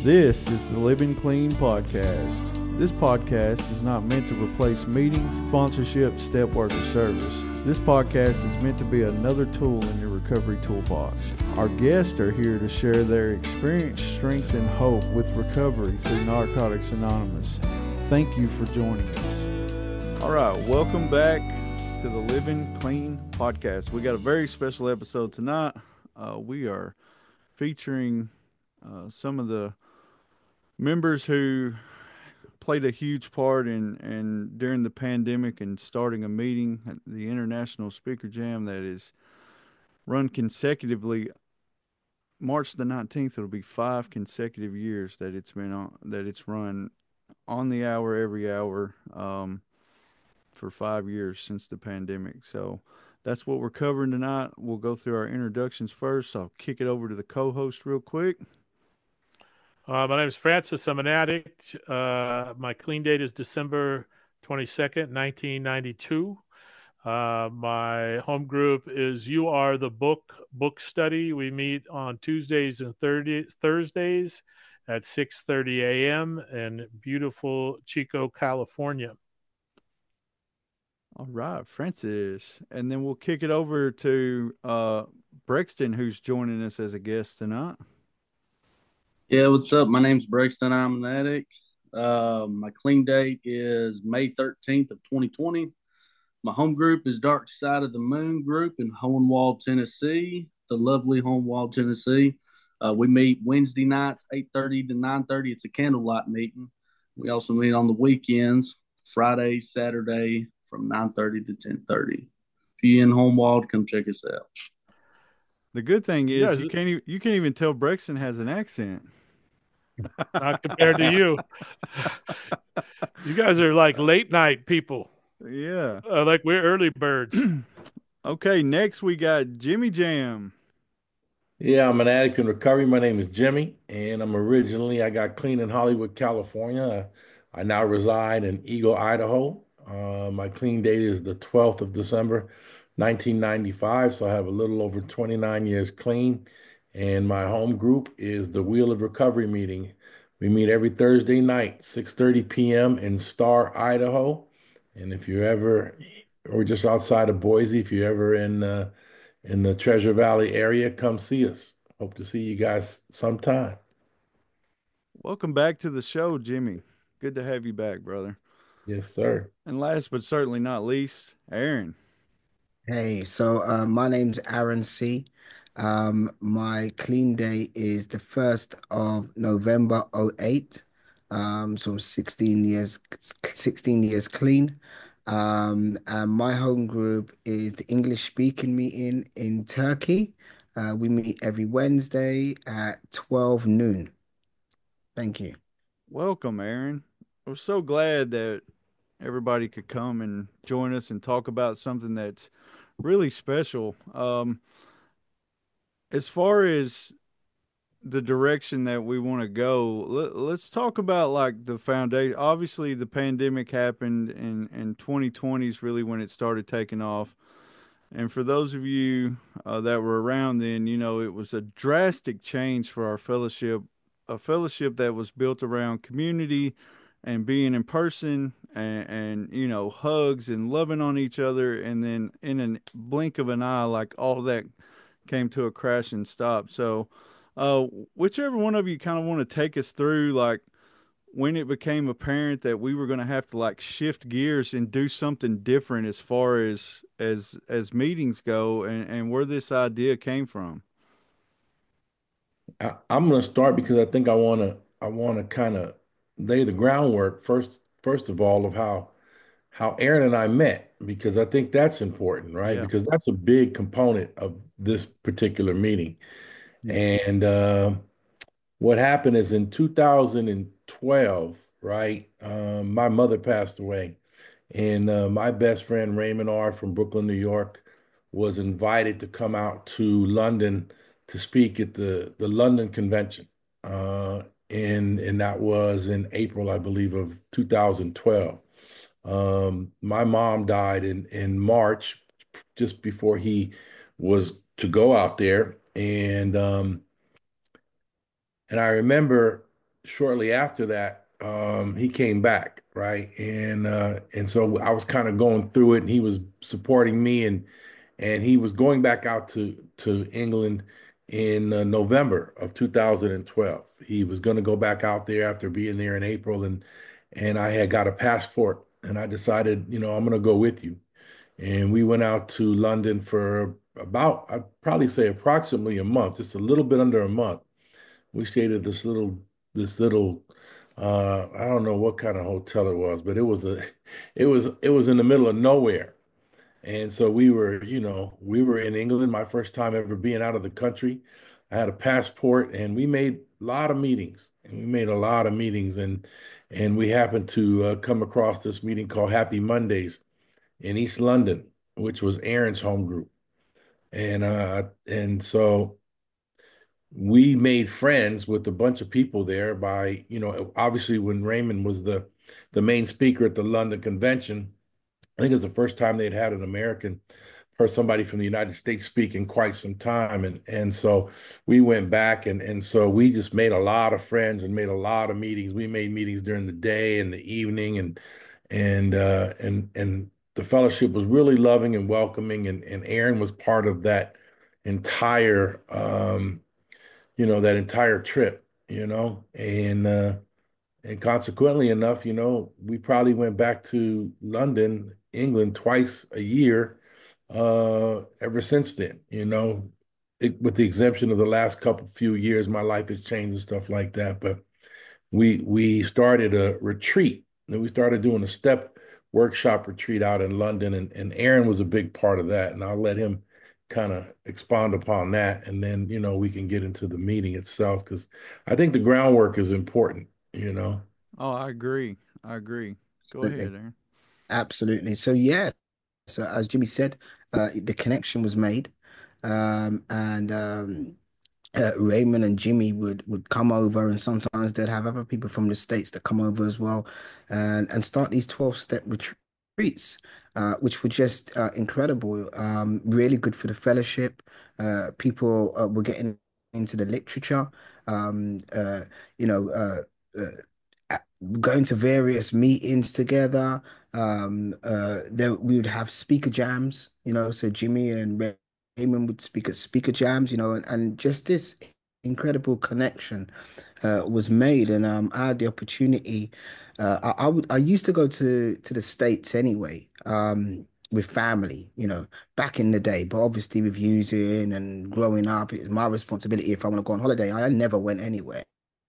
This is the Living Clean Podcast. This podcast is not meant to replace meetings, sponsorship, step work, or service. This podcast is meant to be another tool in your recovery toolbox. Our guests are here to share their experience, strength, and hope with recovery through Narcotics Anonymous. Thank you for joining us. All right, welcome back to the Living Clean Podcast. We got a very special episode tonight. We are featuring some of the members who played a huge part in during the pandemic and starting a meeting at the International Speaker Jam that is run consecutively. March the 19th, it'll be 5 consecutive years that it's been on, that it's run on the hour, every hour, for 5 years since the pandemic. So that's what we're covering tonight. We'll go through our introductions first. I'll kick it over to the co-host real quick. My name is Francis. I'm an addict. My clean date is December 22nd, 1992. My home group is You Are the Book Study. We meet on Tuesdays and Thursdays at 6:30 a.m. in beautiful Chico, California. All right, Francis. And then we'll kick it over to Brexton, who's joining us as a guest tonight. Yeah, what's up? My name's Braxton. I'm an addict. My clean date is May 13th of 2020. My home group is Dark Side of the Moon group in Hohenwald, Tennessee, the lovely Hohenwald, Tennessee. We meet Wednesday nights, 8:30 to 9:30. It's a candlelight meeting. We also meet on the weekends, Friday, Saturday, from 9:30 to 10:30. If you're in Hohenwald, come check us out. The good thing is Yes. you can't even tell Brexton has an accent. Not compared to you. You guys are like late night people. Yeah. Like we're early birds. Okay, next we got Jimmy Jam. Yeah, I'm an addict in recovery. My name is Jimmy, and I got clean in Hollywood, California. I now reside in Eagle, Idaho. My clean date is the 12th of December, 1995, so I have a little over 29 years clean. And my home group is the Wheel of Recovery meeting. We meet every Thursday night, 6:30 p.m. in Star, Idaho. And if you're ever, or just outside of Boise, if you're ever in the Treasure Valley area, come see us. Hope to see you guys sometime. Welcome back to the show, Jimmy. Good to have you back, brother. Yes, sir. And last but certainly not least, Aaron. Hey, my name's Aaron C. My clean day is the 1st of November '08. So I'm 16 years clean. And my home group is the English speaking meeting in Turkey. We meet every Wednesday at 12 noon. Thank you. Welcome, Aaron. We're so glad that everybody could come and join us and talk about something that's really special. As far as the direction that we want to go, let's talk about like the foundation. Obviously, the pandemic happened, and 2020 is really when it started taking off. And for those of you that were around then, you know, it was a drastic change for our fellowship, a fellowship that was built around community and being in person and you know, hugs and loving on each other. And then in a blink of an eye, like all that came to a crash and stop. So, whichever one of you kind of want to take us through, like, when it became apparent that we were going to have to like shift gears and do something different as far as meetings go, and where this idea came from. I'm going to start because I think I want to kind of lay the groundwork first of all of how Aaron and I met, because I think that's important, right? Yeah. Because that's a big component of this particular meeting. And what happened is in 2012, right? My mother passed away, and my best friend Raymond R. from Brooklyn, New York, was invited to come out to London to speak at the London Convention, and that was in April, I believe, of 2012. My mom died in March, just before he was to go out there, and I remember shortly after that, he came back, right? And so I was kind of going through it, and he was supporting me, and he was going back out to England in November of 2012. He was going to go back out there after being there in April, and I had got a passport, and I decided, I'm going to go with you. And we went out to London for about, I'd probably say approximately a month, just a little bit under a month. We stayed at this little I don't know what kind of hotel it was, but it was in the middle of nowhere. And so we were in England, my first time ever being out of the country. I had a passport, and we made a lot of meetings. And we made a lot of meetings, and we happened to come across this meeting called Happy Mondays in East London, which was Aaron's home group. And so we made friends with a bunch of people there by, obviously when Raymond was the main speaker at the London convention. I think it was the first time they'd had an American or somebody from the United States speak in quite some time. And so we went back, and so we just made a lot of friends and made a lot of meetings. We made meetings during the day and the evening, and the fellowship was really loving and welcoming, and Aaron was part of that entire that entire trip, and consequently enough, we probably went back to London, England twice a year ever since then. With the exemption of the last couple few years, my life has changed and stuff like that. But we started a retreat, and we started doing a step workshop retreat out in London, and Aaron was a big part of that. And I'll let him kind of expound upon that, and then we can get into the meeting itself, because I think the groundwork is important. Oh, I agree. I agree. Go Absolutely. ahead, Aaron. Absolutely. So yeah, so as Jimmy said, the connection was made, and Raymond and Jimmy would come over, and sometimes they'd have other people from the States that come over as well, and start these 12-step retreats, which were just incredible. Really good for the fellowship. People were getting into the literature. Um, uh, you know, uh, going to various meetings together. There we would have speaker jams, so Jimmy and Raymond would speak at speaker jams, and just this incredible connection was made. And I had the opportunity. I used to go to the States anyway, with family, back in the day. But obviously, with using and growing up, it's my responsibility. If I want to go on holiday, I never went anywhere.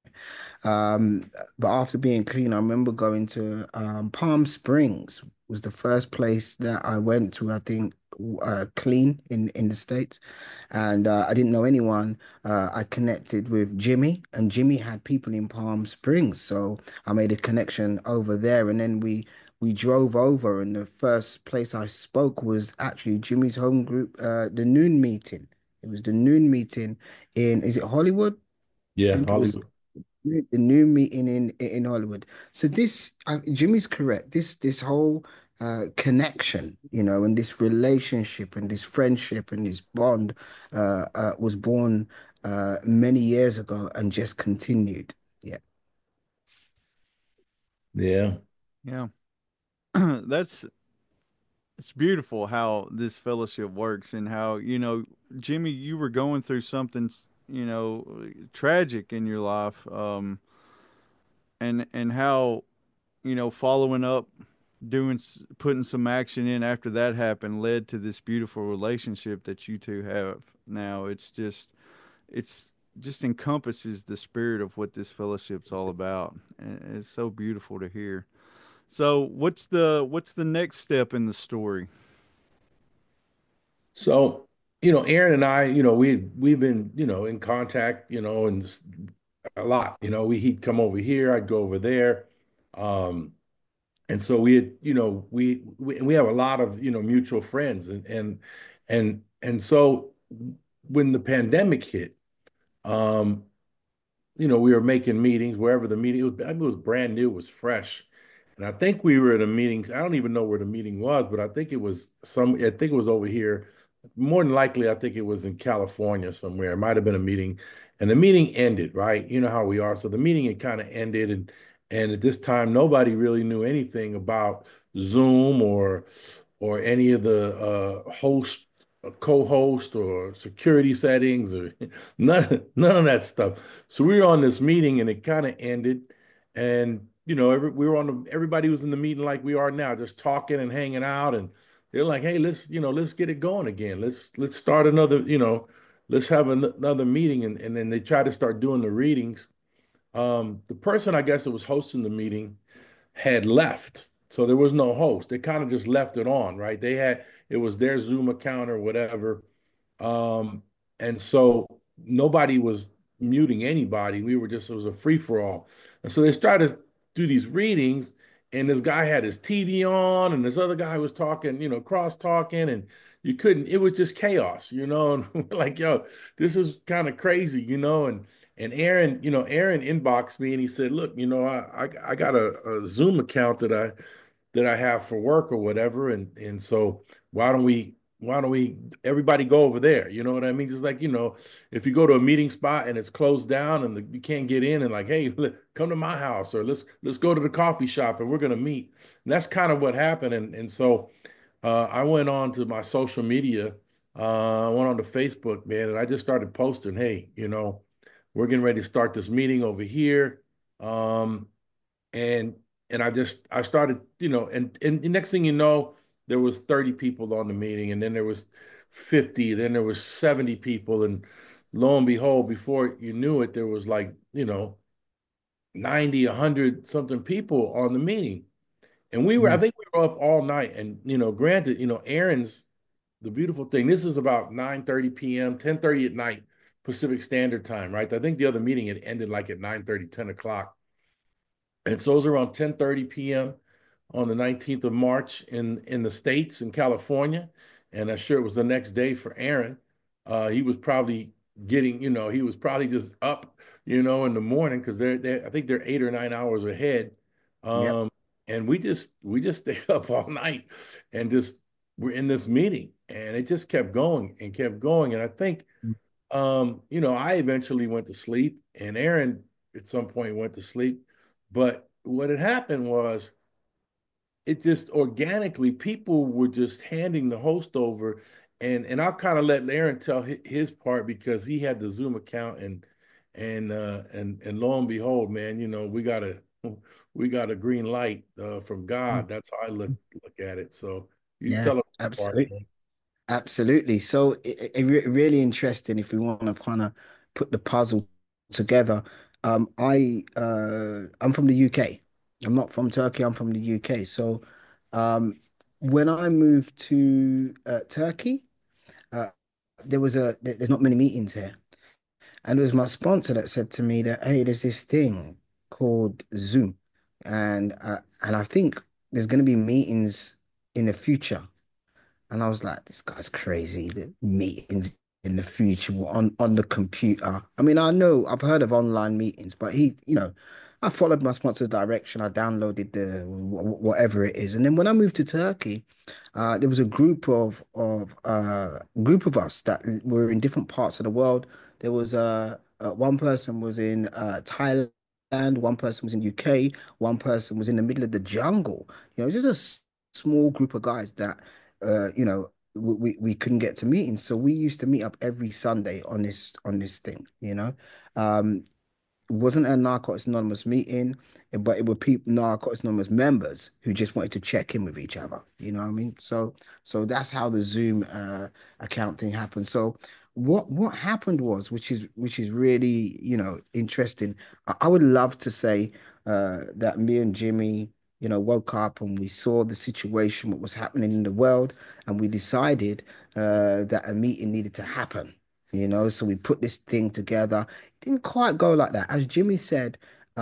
But after being clean, I remember going to Palm Springs was the first place that I went to, I think, clean in the States. And I didn't know anyone. I connected with Jimmy, and Jimmy had people in Palm Springs. So I made a connection over there. And then we drove over, and the first place I spoke was actually Jimmy's home group, the noon meeting. It was the noon meeting is it Hollywood? I Yeah, think it was Hollywood. the new meeting in Hollywood. So this Jimmy's correct. This whole connection, and this relationship and this friendship and this bond was born many years ago and just continued. Yeah. Yeah. Yeah. That's it's beautiful how this fellowship works, and how, Jimmy, you were going through something, tragic in your life, and how, following up, putting some action in after that happened led to this beautiful relationship that you two have now. It's just encompasses the spirit of what this fellowship's all about. And it's so beautiful to hear. So what's the next step in the story? So, Aaron and I, we've been, in contact, and a lot. He'd come over here, I'd go over there. Um, and so we had, we have a lot of, mutual friends, and so when the pandemic hit, um, we were making meetings wherever the meeting was. I mean, it was brand new, it was fresh. And I think we were at a meeting. I don't even know where the meeting was, but I think it was over here more than likely, I think it was in California somewhere. It might have been a meeting, and the meeting ended, right? You know how we are. So the meeting had kind of ended, and at this time, nobody really knew anything about Zoom or any of the host, co-host, or security settings, or none of that stuff. So we were on this meeting, and it kind of ended, and we were everybody was in the meeting like we are now, just talking and hanging out, and they're like, hey, let's get it going again. Let's start another, let's have another meeting. And then they try to start doing the readings. The person, I guess, that was hosting the meeting had left. So there was no host. They kind of just left it on, right? It was their Zoom account or whatever. Um, and so nobody was muting anybody. It was a free for all. And so they started to do these readings, and this guy had his TV on, and this other guy was talking, cross talking, and it was just chaos, and we're like, yo, this is kind of crazy, and Aaron inboxed me and he said, look, I got a Zoom account that I have for work or whatever. And so why don't we everybody go over there? You know what I mean? Just like, if you go to a meeting spot and it's closed down and you can't get in, and like, hey, come to my house, or let's go to the coffee shop and we're gonna meet. And that's kind of what happened. And so I went on to my social media, I went on to Facebook, man, and I just started posting, hey, we're getting ready to start this meeting over here. Um, and I started, and the next thing you know, there was 30 people on the meeting, and then there was 50, then there was 70 people, and lo and behold, before you knew it, there was like, 90, 100 something people on the meeting. And I Mm. think we were up all night. And, granted, Aaron's the beautiful thing. This is about 9:30 p.m., 10:30 at night, Pacific Standard Time, right? I think the other meeting had ended like at 9:30, 10 o'clock. And so it was around 10:30 p.m. on the 19th of March in the States, in California. And I'm sure it was the next day for Aaron. He was probably he was probably just up, in the morning, because I think they're 8 or 9 hours ahead. Yep. Um, and we just stayed up all night and just we're in this meeting, and it just kept going and kept going. And I think I eventually went to sleep, and Aaron at some point went to sleep. But what had happened was, it just organically, people were just handing the host over, and I'll kind of let Aaron tell his part, because he had the Zoom account, and lo and behold, man, we got a green light from Mm. God. That's how I look at it. So you Yeah, tell him your part, absolutely. man. Absolutely. So really interesting if we want to kind of put the puzzle together. I'm from the UK. I'm not from Turkey. I'm from the UK. So when I moved to Turkey, uh, there's not many meetings here, and it was my sponsor that said to me that, hey, there's this thing called Zoom, and I think there's going to be meetings in the future. And I was like, this guy's crazy. The meetings in the future on the computer. I mean, I know I've heard of online meetings, but I followed my sponsor's direction. I downloaded the whatever it is, and then when I moved to Turkey, there was a group of us that were in different parts of the world. There was one person was in Thailand, one person was in UK, one person was in the middle of the jungle. Just a small group of guys that we couldn't get to meetings, so we used to meet up every Sunday on this thing. Um, it wasn't a Narcotics Anonymous meeting, but it were people, Narcotics Anonymous members who just wanted to check in with each other. You know what I mean? So that's how the Zoom account thing happened. So what happened was, which is really, interesting. I would love to say that me and Jimmy, woke up and we saw the situation, what was happening in the world, and we decided that a meeting needed to happen. So we put this thing together. Didn't quite go like that. As Jimmy said,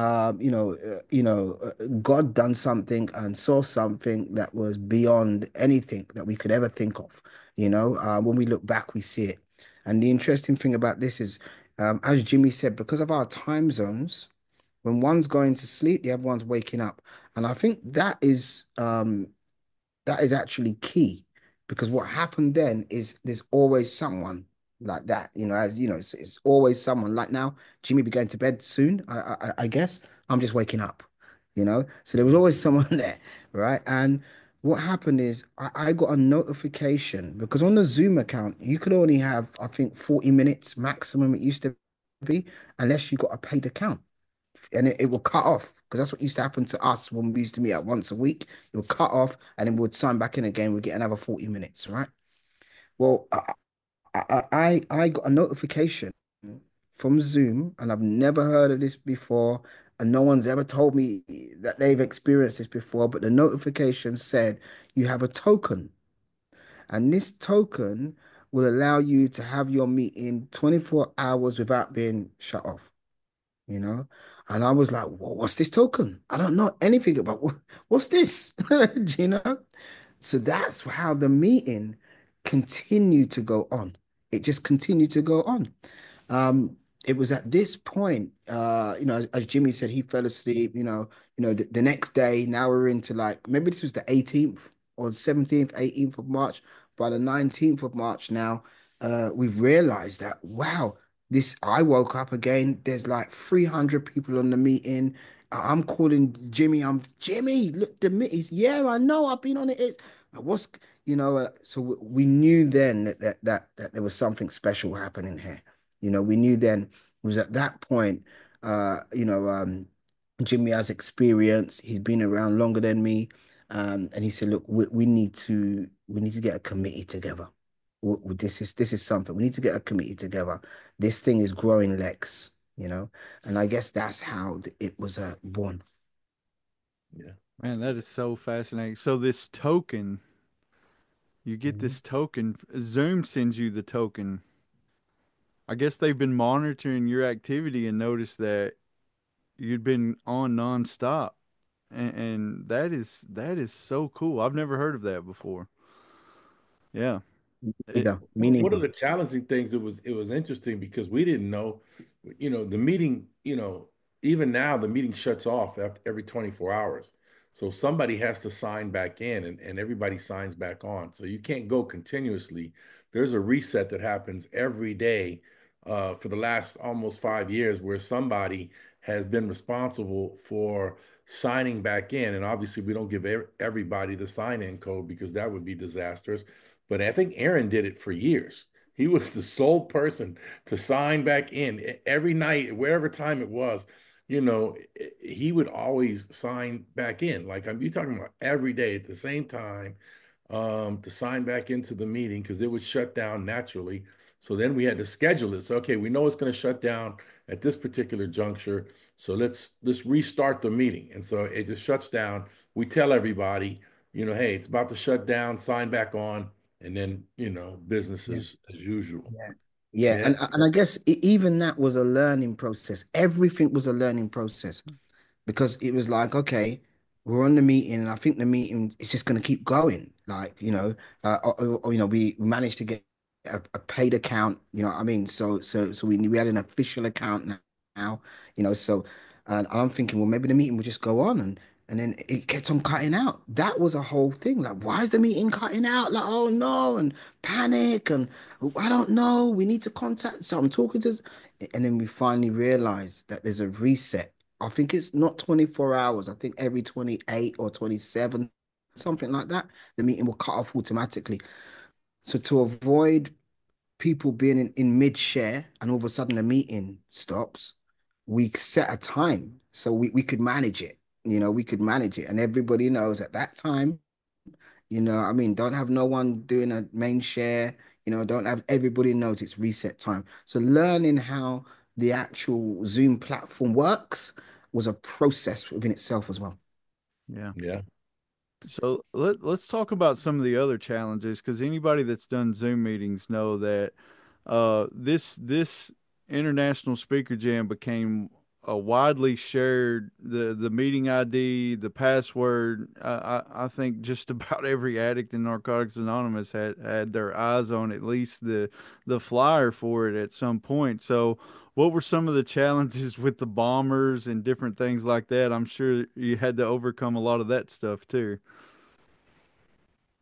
God done something and saw something that was beyond anything that we could ever think of. When we look back, we see it. And the interesting thing about this is, as Jimmy said, because of our time zones, when one's going to sleep, the other one's waking up. And I think that is actually key because what happened then is there's always someone like that, as you know, it's always someone like now. Jimmy be going to bed soon, I guess. I'm just waking up, So there was always someone there, right? And what happened is I got a notification because on the Zoom account, you could only have, I think, 40 minutes maximum it used to be, unless you got a paid account. And it will cut off because that's what used to happen to us when we used to meet up once a week. It would cut off and then we would sign back in again. We'd get another 40 minutes, right? Well, I got a notification from Zoom, and I've never heard of this before, and no one's ever told me that they've experienced this before, but the notification said you have a token, and this token will allow you to have your meeting 24 hours without being shut off, you know? And I was like, what's this token? I don't know anything about what's this? You know? So that's how the meeting continued to go on. It just continued to go on. Um, it was at this point, as Jimmy said, he fell asleep, the next day, now we're into like, maybe this was the 18th or 17th, 18th of March. By the 19th of March now, we've realized that, wow, I woke up again. There's like 300 people on the meeting. I'm calling Jimmy. Jimmy, look, yeah, I know, I've been on it. It's, what's, so we knew then that there was something special happening here. We knew then it was at that point, Jimmy has experience. He's been around longer than me. And he said, look, we need to get a committee together. This is something. We need to get a committee together. This thing is growing legs, and I guess that's how it was born. Yeah. Man, that is so fascinating. So this token, you get Mhm. this token. Zoom sends you the token. I guess they've been monitoring your activity and noticed that you'd been on nonstop. And that is so cool. I've never heard of that before. Yeah. It, Neither, me One of neither. the challenging things, it was interesting because we didn't know, the meeting, even now the meeting shuts off after every 24 hours. So somebody has to sign back in and everybody signs back on. So you can't go continuously. There's a reset that happens every day for the last almost 5 years where somebody has been responsible for signing back in. And obviously we don't give everybody the sign-in code because that would be disastrous. But I think Aaron did it for years. He was the sole person to sign back in every night, wherever time it was. He would always sign back in. Like you talking about every day at the same time to sign back into the meeting because it would shut down naturally. So then we had to schedule it. So okay, we know it's going to shut down at this particular juncture. So let's restart the meeting. And so it just shuts down. We tell everybody, hey, it's about to shut down, sign back on, and then, business Yeah. as usual. Yeah. Yeah, Yeah. and I guess even that was a learning process. Everything was a learning process because it was like, okay, we're on the meeting, and I think the meeting is just going to keep going. Like, we managed to get a paid account. You know what I mean? So we had an official account now. So and I'm thinking, well, maybe the meeting will just go on, and then it kept on cutting out. That was a whole thing. Like, why is the meeting cutting out? Like, oh no, and panic, and I don't know. We need to contact. So I'm talking to, and then we finally realized that there's a reset. I think it's not 24 hours. I think every 28 or 27, something like that, the meeting will cut off automatically. So to avoid people being in mid-share and all of a sudden the meeting stops, we set a time so we could manage it. We could manage it. And everybody knows at that time, I mean, don't have no one doing a main share, don't have everybody knows it's reset time. So learning how the actual Zoom platform works was a process within itself as well. yeah. Yeah. So let's talk about some of the other challenges because anybody that's done Zoom meetings know that this international speaker jam became a widely shared the meeting ID, the password. I think just about every addict in Narcotics Anonymous had their eyes on at least the flyer for it at some point. So what were some of the challenges with the bombers and different things like that? I'm sure you had to overcome a lot of that stuff too.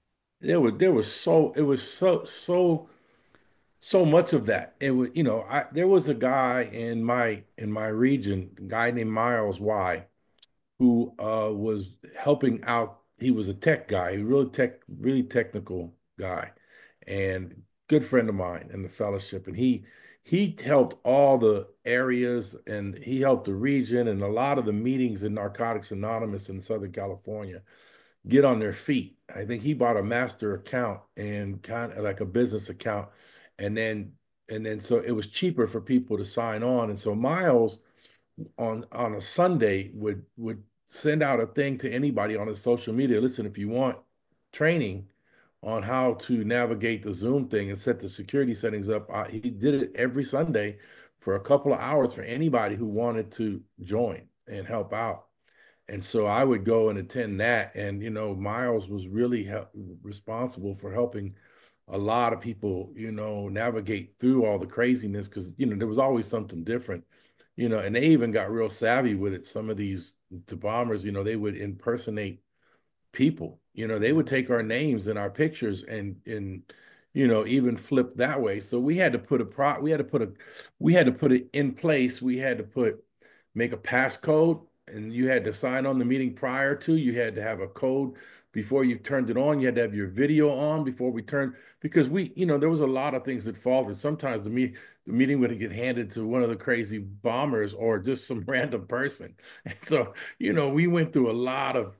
there was so much of that. It was, there was a guy in my region, a guy named Miles Y, who was helping out. He was a tech guy, really technical guy, and good friend of mine in the fellowship. And he helped all the areas, and he helped the region and a lot of the meetings in Narcotics Anonymous in Southern California get on their feet. I think he bought a master account and kind of like a business account, and then so it was cheaper for people to sign on. And so Miles on a Sunday would send out a thing to anybody on his social media. Listen, if you want training on how to navigate the Zoom thing and set the security settings up, he did it every Sunday for a couple of hours for anybody who wanted to join and help out. And so I would go and attend that. And, Miles was really responsible for helping a lot of people, navigate through all the craziness because, there was always something different, and they even got real savvy with it. Some of the bombers, they would impersonate people. They would take our names and our pictures and even flip that way. So we had to put a pro we had to put it in place. We had to make a passcode, and you had to sign on the meeting prior to. You had to have a code before you turned it on. You had to have your video on before we turned, because there was a lot of things that faltered. Sometimes the meeting would get handed to one of the crazy bombers or just some random person. And so, we went through a lot of,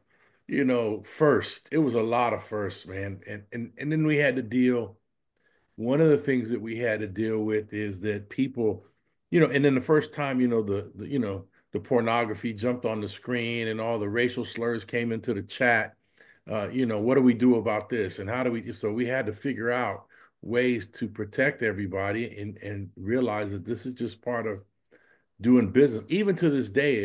first. It was a lot of firsts, man. And then we had to deal. One of the things that we had to deal with is that people, and then the first time, the pornography jumped on the screen and all the racial slurs came into the chat. What do we do about this? And so we had to figure out ways to protect everybody and realize that this is just part of doing business. Even to this day,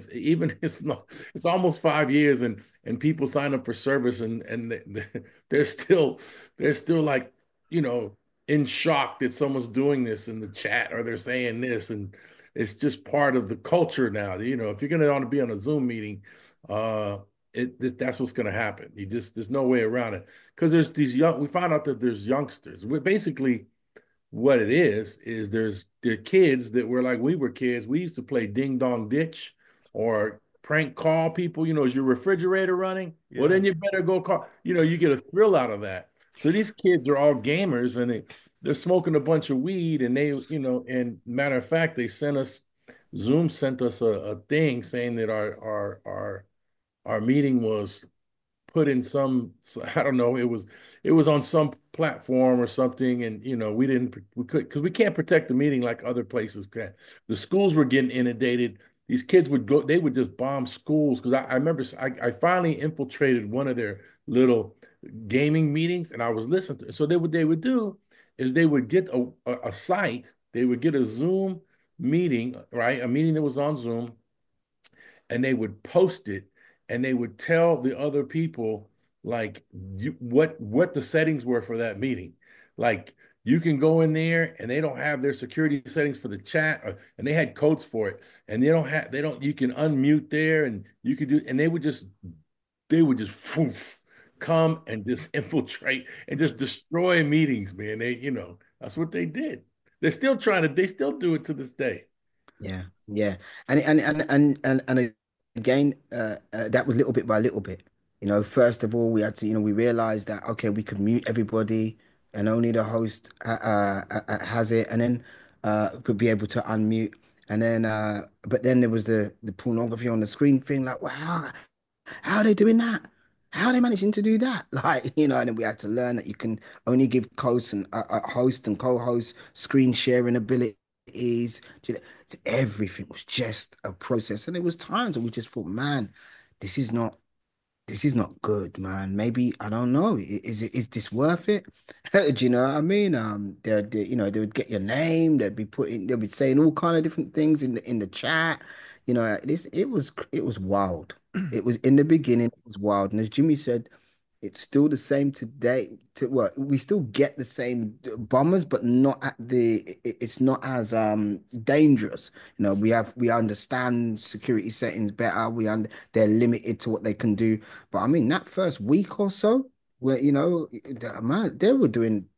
it's almost 5 years, and people sign up for service, and they're still like, you know in shock that someone's doing this in the chat, or they're saying this, and it's just part of the culture now. If you're going to want to be on a Zoom meeting, uh that's what's going to happen. There's no way around it, because there's these young we found out that there's youngsters. Basically, what it is there are kids that were like we were kids. We used to play ding dong ditch or prank call people. Is your refrigerator running? Well, then you better go call. You get a thrill out of that. So these kids are all gamers, and they're smoking a bunch of weed, and and matter of fact, Zoom sent us a thing saying that our meeting was put in some, I don't know, it was on some platform or something. And we could, because we can't protect the meeting like other places can. The schools were getting inundated. These kids they would just bomb schools. Because I remember I finally infiltrated one of their little gaming meetings, and I was listening to it. So what they would do is they would get a site. They would get a Zoom meeting, right? A meeting that was on Zoom, and they would post it, and they would tell the other people, like, what the settings were for that meeting. Like, you can go in there, and they don't have their security settings for the chat, and they had codes for it, and you can unmute there, and you could do, and they would just poof, come and just infiltrate and just destroy meetings, man. That's what they did. They still do it to this day. Yeah, yeah, and again, that was little bit by little bit. First of all, we had to, we realized that okay, we could mute everybody, and only the host has it, and then could be able to unmute, and then but then there was the pornography on the screen thing. Like, wow, how are they doing that? How are they managing to do that? Like, and then we had to learn that you can only give host and host and co-host screen sharing abilities. You know, Everything was just a process. And there was times when we just thought, man, this is not this is not good, man. Maybe I don't know. Is this worth it? Do you know what I mean? They would get your name. They'd be saying all kind of different things in the chat. It was wild. It was in the beginning, it was wild. And as Jimmy said, it's still the same today. We still get the same bombers, but not it's not as dangerous. We understand security settings better. They're limited to what they can do. But I mean, that first week or so, where, man, they were doing,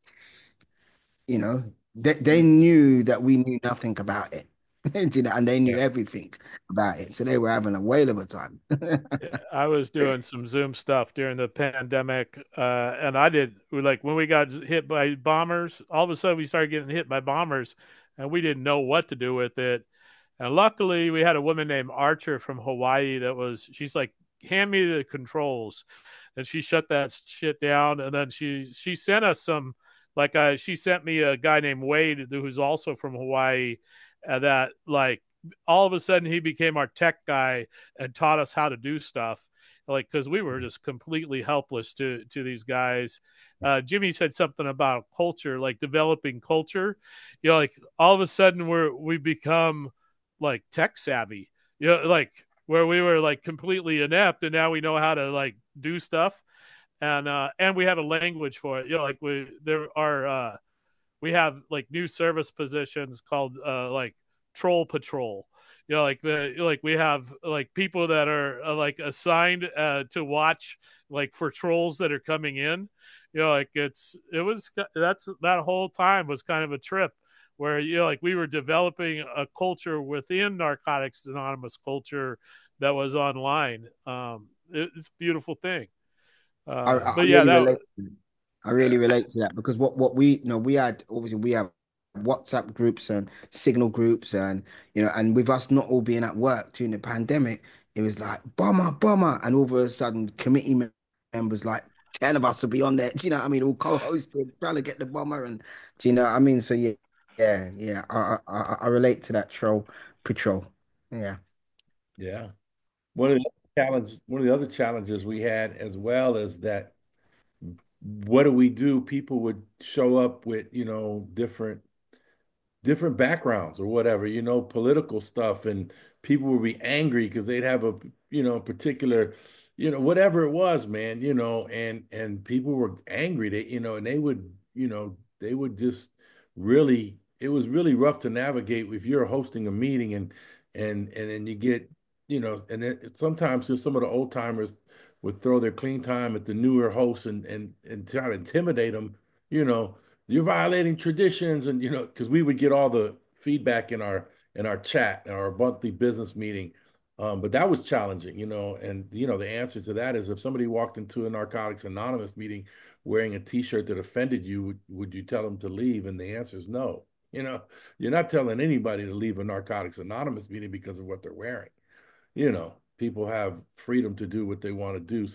they knew that we knew nothing about it. And they knew Yeah. everything about it. So they were having a whale of a time. I was doing some Zoom stuff during the pandemic, and I did like when we got hit by bombers. All of a sudden, we started getting hit by bombers, and we didn't know what to do with it. And luckily, we had a woman named Archer from Hawaii she's like, hand me the controls, and she shut that shit down. And then she sent us some, she sent me a guy named Wade who's also from Hawaii, that like all of a sudden he became our tech guy and taught us how to do stuff, like because we were just completely helpless to these guys. Jimmy said something about culture, like developing culture. Like all of a sudden we become like tech savvy. Like where we were like completely inept, and now we know how to like do stuff, and we have a language for it. Like we have like new service positions called like troll patrol. Like we have like people that are like assigned to watch like for trolls that are coming in. Like that whole time was kind of a trip where like we were developing a culture within Narcotics Anonymous culture that was online. It's a beautiful thing. I But yeah, really that relate. I really relate to that because what we we had, obviously we have WhatsApp groups and Signal groups, and and with us not all being at work during the pandemic, it was like bomber, bomber, and all of a sudden committee members, like 10 of us will be on there, what I mean, all co-hosted trying to get the bomber. And do you know what I mean? So yeah, yeah, I relate to that troll patrol. Yeah. Yeah. One of the other challenges we had as well is that what do we do? People would show up with, different backgrounds or whatever, political stuff, and people would be angry because they'd have a, particular, whatever it was, man, and people were angry. And they would just really, it was really rough to navigate if you're hosting a meeting and then you get, and then sometimes just some of the old timers would throw their clean time at the newer hosts and try to intimidate them, you know you're violating traditions, and because we would get all the feedback in our chat, in our monthly business meeting. But that was challenging, and the answer to that is if somebody walked into a Narcotics Anonymous meeting wearing a t-shirt that offended you, would you tell them to leave? And the answer is no. You're not telling anybody to leave a Narcotics Anonymous meeting because of what they're wearing. People have freedom to do what they want to do. So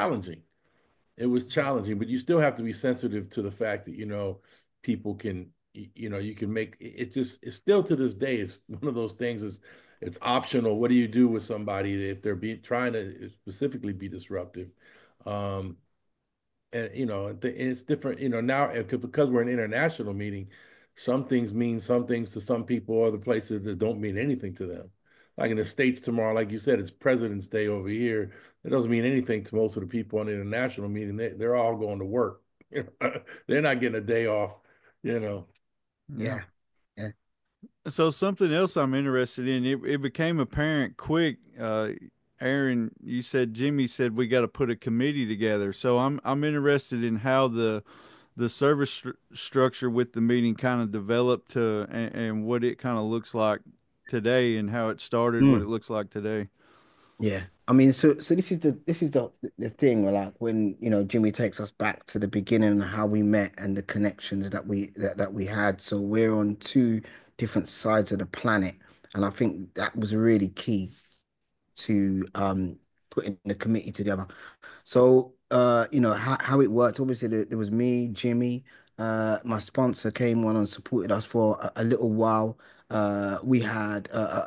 it was challenging, but you still have to be sensitive to the fact that people can, you can make it. Just it's still to this day, it's one of those things. Is It's optional. What do you do with somebody if they're trying to specifically be disruptive? um and it's different, now, because we're an international meeting. Some things mean some things to some people, other places that don't mean anything to them. Like in the States tomorrow, like you said, it's President's Day over here. It doesn't mean anything to most of the people on the international meeting. They're all going to work. They're not getting a day off, you know. Yeah. Yeah. Yeah. So something else I'm interested in, it became apparent quick. Aaron, you said Jimmy said we got to put a committee together. So I'm interested in how the service structure with the meeting kind of developed and what it kind of looks like today and how it started, what it looks like today. Yeah. I mean, so this is the thing where, like, when Jimmy takes us back to the beginning and how we met and the connections that we had. So we're on two different sides of the planet, and I think that was really key to putting the committee together. So, how it worked. Obviously, there was me, Jimmy. My sponsor came on and supported us for a little while. We had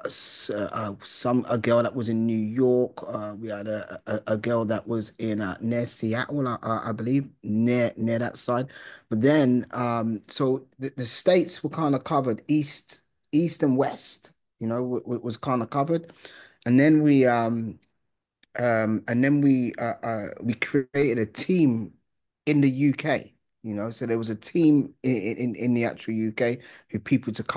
a girl that was in New York. We had a girl that was in near Seattle, I believe, near that side. But then, so the states were kind of covered, east and west. Was kind of covered, and then we created a team in the UK, so there was a team in the actual UK who people to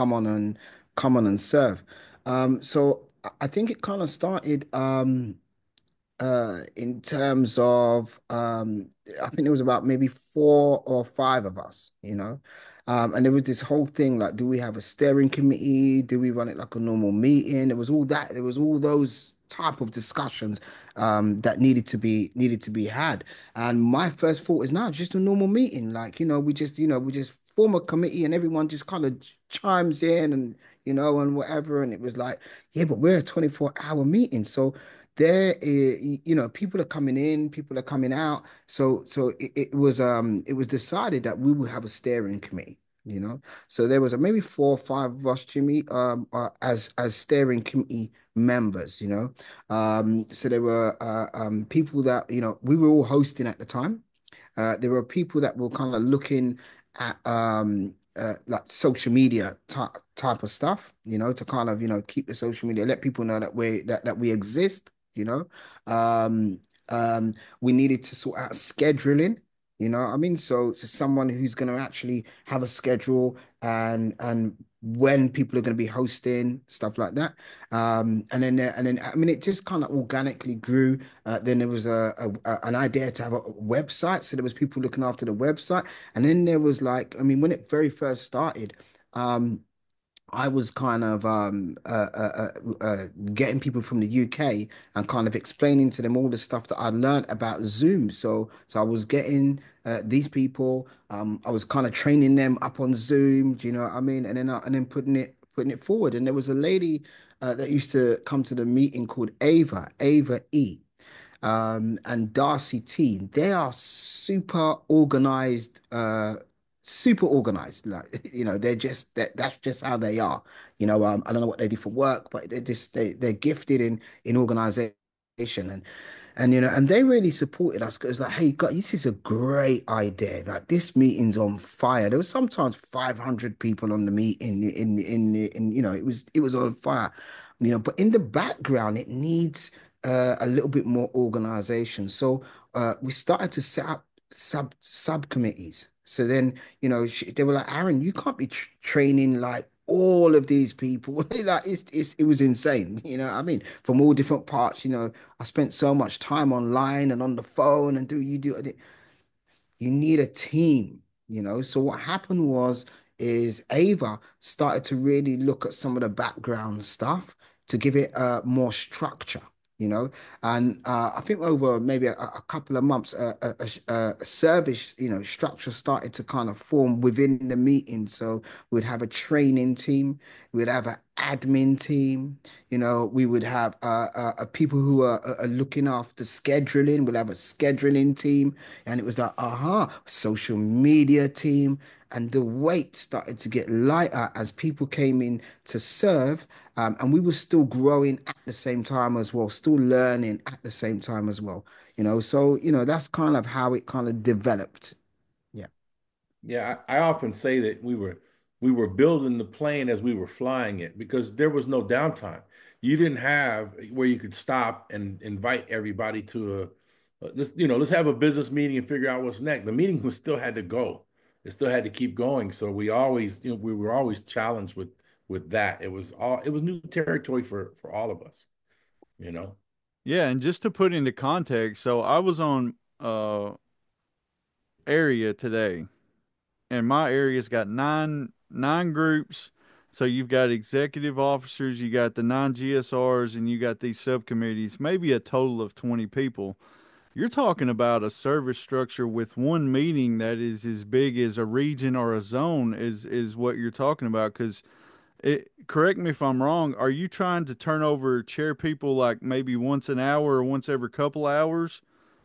come on and serve. So I think it kind of started. in terms of I think there was about maybe 4 or 5 of us, and there was this whole thing like, do we have a steering committee? Do we run it like a normal meeting? There was all that. There was all those type of discussions that needed to be had. And my first thought is, no, it's just a normal meeting. Like, we just form a committee and everyone just kind of chimes in and whatever. And it was like, yeah, but we're a 24-hour meeting. So there is, people are coming in, people are coming out. So it was decided that we would have a steering committee. So there was maybe 4 or 5 of us, Jimmy, as steering committee members. So there were people that we were all hosting at the time. There were people that were kind of looking at like social media type of stuff, to kind of keep the social media, let people know that we exist. You know, um, we needed to sort out scheduling. You know what I mean? So someone who's going to actually have a schedule and when people are going to be hosting stuff like that. And then I mean, it just kind of organically grew. Then there was an idea to have a website, so there was people looking after the website, and then there was like, I mean, when it very first started, um, I was kind of getting people from the UK and kind of explaining to them all the stuff that I learned about Zoom. So I was getting these people. I was kind of training them up on Zoom. Do you know what I mean? And then putting it forward. And there was a lady that used to come to the meeting called Ava E, and Darcy T. They are super organized. Like, that's just how they are. I don't know what they do for work, but they're gifted in organization. And they really supported us because like, hey, God, this is a great idea. Like, this meeting's on fire. There was sometimes 500 people on the meeting it was on fire. But in the background, it needs a little bit more organization. So we started to set up subcommittees. So then, they were like, Aaron, you can't be training like all of these people. Like, it was insane. I mean, from all different parts. I spent so much time online and on the phone and you need a team. So what happened is Ava started to really look at some of the background stuff to give it more structure. you know and I think over maybe a couple of months, a service structure started to kind of form within the meeting. So we'd have a training team, we'd have an admin team, we would have people who are looking after scheduling. We'll have a scheduling team, and it was like, social media team. And the weight started to get lighter as people came in to serve. And we were still growing at the same time as well, still learning at the same time as well. So, that's kind of how it kind of developed. Yeah. Yeah, I often say that we were building the plane as we were flying it because there was no downtime. You didn't have where you could stop and invite everybody to let's have a business meeting and figure out what's next. The meeting was still had to go. It still had to keep going. So we were always challenged with that. It was new territory for all of us, you know. Yeah, and just to put into context, so I was on area today, and my area's got nine groups. So you've got executive officers, you got the nine GSRs, and you got these subcommittees, maybe a total of 20 people. You're talking about a service structure with one meeting that is as big as a region or a zone is what you're talking about. Because correct me if I'm wrong, are you trying to turn over chair people like maybe once an hour or once every couple hours?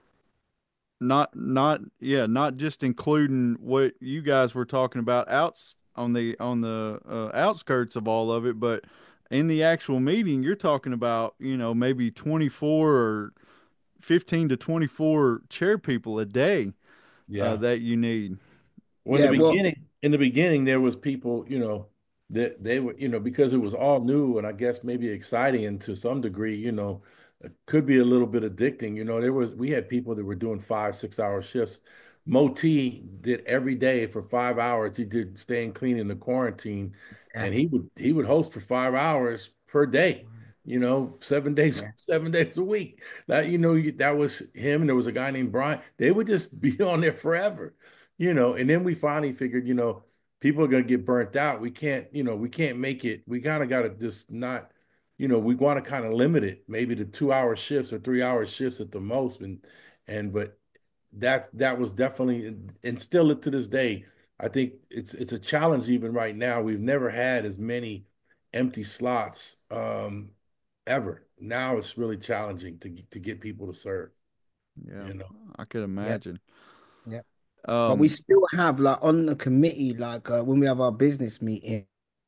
Not just including what you guys were talking about outs on the outskirts of all of it, but in the actual meeting, you're talking about, maybe 24 or 15 to 24 chair people a day Yeah. that you need. Well, Yeah. Well, in the beginning, there was people, that they were, because it was all new and I guess maybe exciting and to some degree, it could be a little bit addicting. We had people that were doing 5, 6 hour shifts. Moti did every day for 5 hours. He did staying clean in the quarantine, yeah. and he would host for 5 hours per day. 7 days, Yeah. 7 days a week. That was him, and there was a guy named Brian. They would just be on there forever, and then we finally figured, people are gonna get burnt out. We can't make it. We kind of got to just not, we want to kind of limit it, maybe to 2 hour shifts or 3 hour shifts at the most. But that was definitely, and still to this day, I think it's a challenge even right now. We've never had as many empty slots ever. Now it's really challenging to get people to serve, Yeah, you know. I could Yeah. imagine. Yeah. But we Um, still have like on the committee, like when we have our business meeting,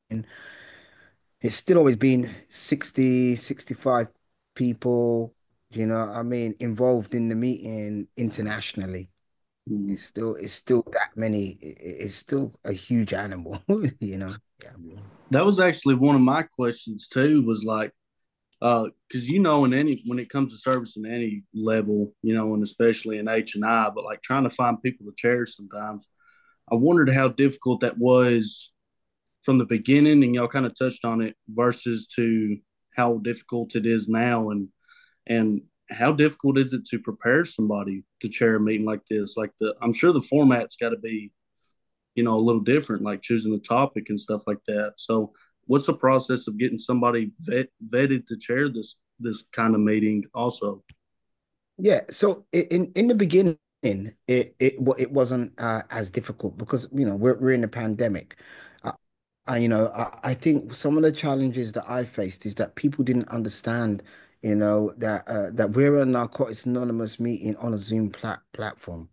it's still always been 60, 65 people, I mean, involved in the meeting internationally. Mm. It's still that many. It's still a huge animal, Yeah. That was actually one of my questions too, was like, because in any when it comes to service in any level, and especially in H&I, but like trying to find people to chair sometimes, I wondered how difficult that was from the beginning, and y'all kind of touched on it, versus to how difficult it is now, and how difficult is it to prepare somebody to chair a meeting like this? Like I'm sure the format's got to be, a little different, like choosing the topic and stuff like that. So, what's the process of getting somebody vetted to chair this kind of meeting? Also, Yeah. So in the beginning, it wasn't as difficult because we're in a pandemic. Uh, I think some of the challenges that I faced is that people didn't understand, that we're a Narcotics Anonymous meeting on a Zoom platform.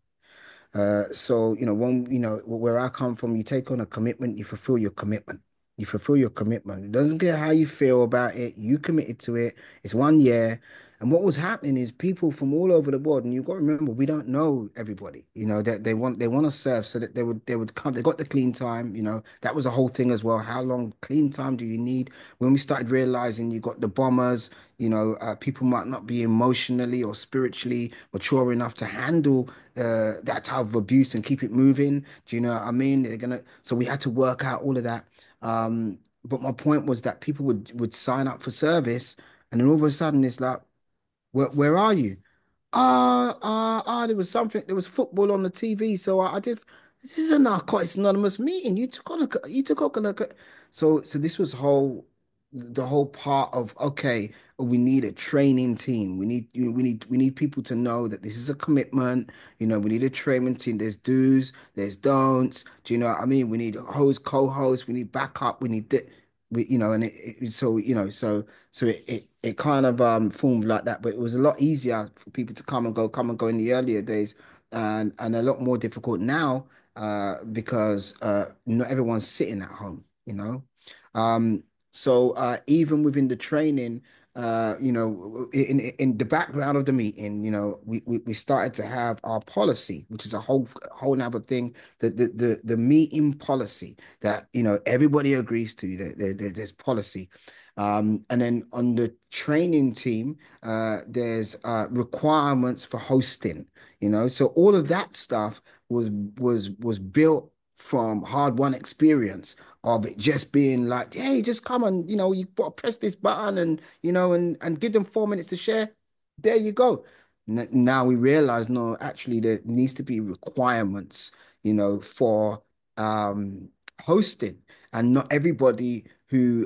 So, when, where I come from, you take on a commitment, you fulfill your commitment. You fulfill your commitment. It doesn't care how you feel about it. You committed to it. It's 1 year. And what was happening is people from all over the world, and you've got to remember, we don't know everybody, that they want to serve so that they would come. They got the clean time, that was a whole thing as well. How long clean time do you need? When we started realizing you got the bombers, people might not be emotionally or spiritually mature enough to handle that type of abuse and keep it moving. Do you know what I mean? So we had to work out all of that. But my point was that people would sign up for service, and then all of a sudden it's like, where are you? There was football on the TV, so I did. This is a Narcotics Anonymous meeting. You took on a, so this was the whole part of, okay, we need a training team. We need people to know that this is a commitment. We need a training team. There's do's, there's don'ts. Do you know what I mean? We need a host, co-host. We need backup. We need and it kind of formed like that, but it was a lot easier for people to come and go in the earlier days, and a lot more difficult now, because not everyone's sitting at home, so even within the training, in the background of the meeting, we started to have our policy, which is a whole nother thing, the meeting policy that everybody agrees to. There's policy. And then on the training team, there's requirements for hosting, so all of that stuff was built from hard-won experience of it just being like, hey, just come and you got to press this button, and and give them 4 minutes to share. There you go. Now we realize, no, actually there needs to be requirements, for hosting, and not everybody who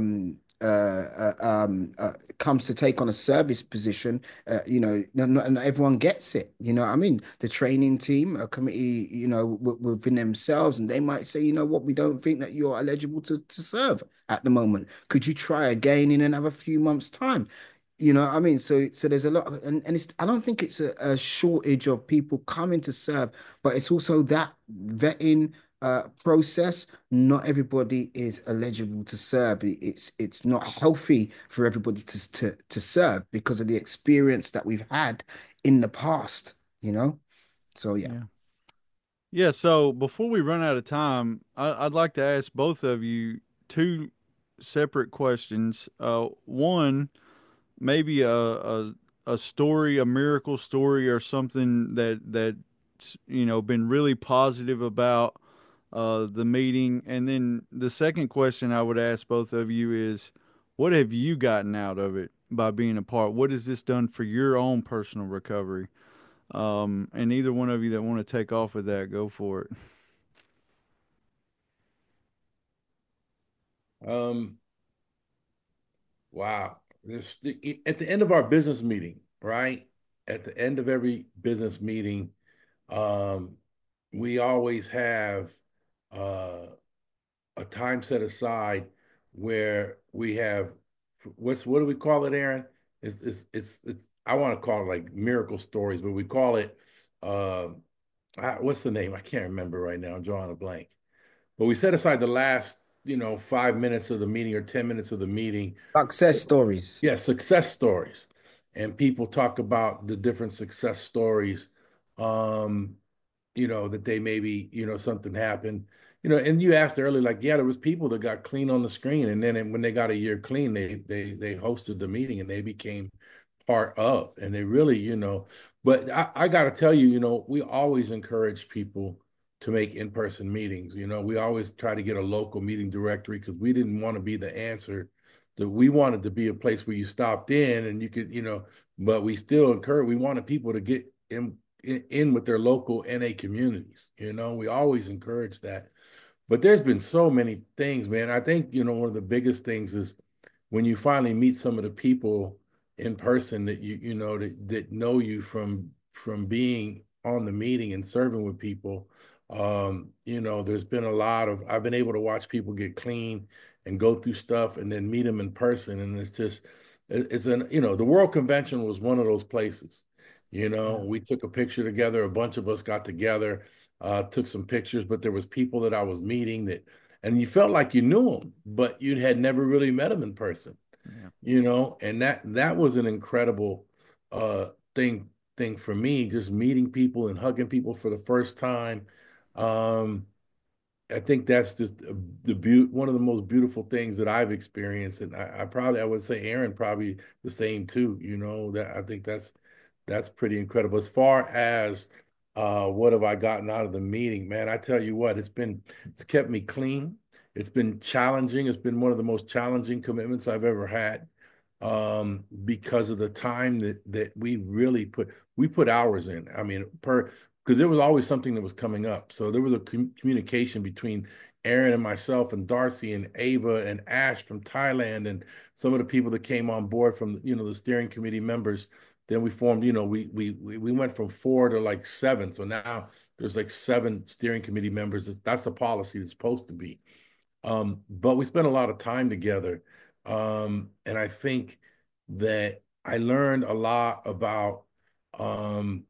comes to take on a service position, not everyone gets it. You know what I mean? The training team, a committee, within themselves, and they might say, you know what, we don't think that you're eligible to serve at the moment. Could you try again in another few months' time? You know what I mean? So there's a lot and I don't think it's a shortage of people coming to serve, but it's also that vetting process. Not everybody is eligible to serve. It's not healthy for everybody to serve because of the experience that we've had in the past, So yeah. yeah. Yeah, so before we run out of time, I'd like to ask both of you two separate questions. One, maybe a story, a miracle story, or something that's been really positive about the meeting. And then the second question I would ask both of you is, what have you gotten out of it by being a part? What has this done for your own personal recovery? And either one of you that want to take off with that, go for it. Um, wow. At the end of our business meeting, right? At the end of every business meeting, um, we always have uh, a time set aside where we have what do we call it, Aaron? It's I want to call it like miracle stories, but we call it what's the name? I can't remember right now. I'm drawing a blank. But we set aside the last, 5 minutes of the meeting or 10 minutes of the meeting. Success stories. Yeah, success stories. And people talk about the different success stories, um, that they maybe, something happened. And you asked earlier, like, yeah, there was people that got clean on the screen. And then when they got a year clean, they hosted the meeting and they became part of. And they really, but I got to tell you, we always encourage people to make in-person meetings. We always try to get a local meeting directory because we didn't want to be the answer. That we wanted to be a place where you stopped in and you could, but we still encourage, we wanted people to get in with their local NA communities. We always encourage that. But there's been so many things, man. I think, one of the biggest things is when you finally meet some of the people in person that that know you from being on the meeting and serving with people. There's been a lot of I've been able to watch people get clean and go through stuff and then meet them in person. And it's just it's an the World Convention was one of those places. We took a picture together, a bunch of us got together, took some pictures, but there was people that I was meeting that and you felt like you knew them, but you had never really met them in person. And that was an incredible uh thing for me, just meeting people and hugging people for the first time. Um, I think that's just one of the most beautiful things that I've experienced, and I would say Aaron probably the same too. That I think that's pretty incredible. As far as what have I gotten out of the meeting, man, I tell you what, it's kept me clean. It's been challenging. It's been one of the most challenging commitments I've ever had because of the time that we put hours in. I mean, because there was always something that was coming up. So there was a communication between Aaron and myself and Darcy and Ava and Ash from Thailand and some of the people that came on board from the steering committee members. Then we formed, we went from 4 to like 7. So now there's like 7 steering committee members. That's the policy it's supposed to be. But we spent a lot of time together. And I think that I learned a lot about, um,